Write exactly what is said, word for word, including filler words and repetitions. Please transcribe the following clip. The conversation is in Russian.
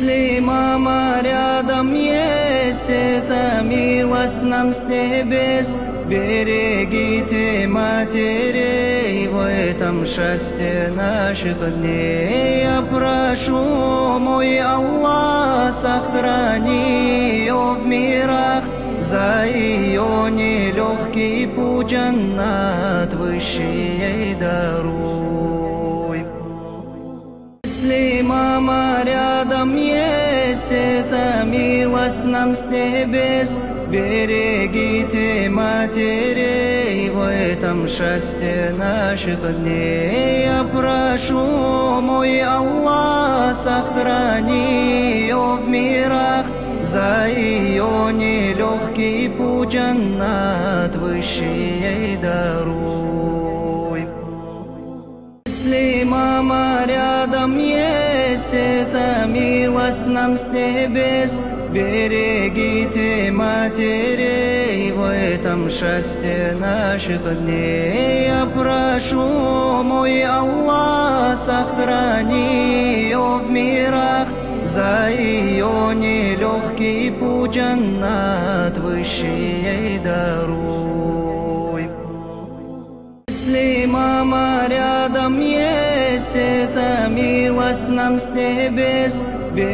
Если, мама, рядом есть, это милость нам с небес. Берегите матерей в этом счастье наших дней. Я прошу, мой Аллах, сохрани ее в мирах, за ее нелегкий путь джаннат высший ей даруй. Если, мама, рядом есть, это милость нам с небес. Берегите матерей в этом счастье наших дней. Я прошу, мой Аллах, сохрани ее в мирах, за ее нелегкий путь джаннат высший ей даруй. Если, мама, рядом есть, это милость нам с небес. Берегите матерей в этом счастье наших дней. Я прошу, мой Аллах, сохрани ее в мирах, за ее нелегкий путь джаннат высший ей даруй. Если, мама, рядом есть, это милость нам с небес.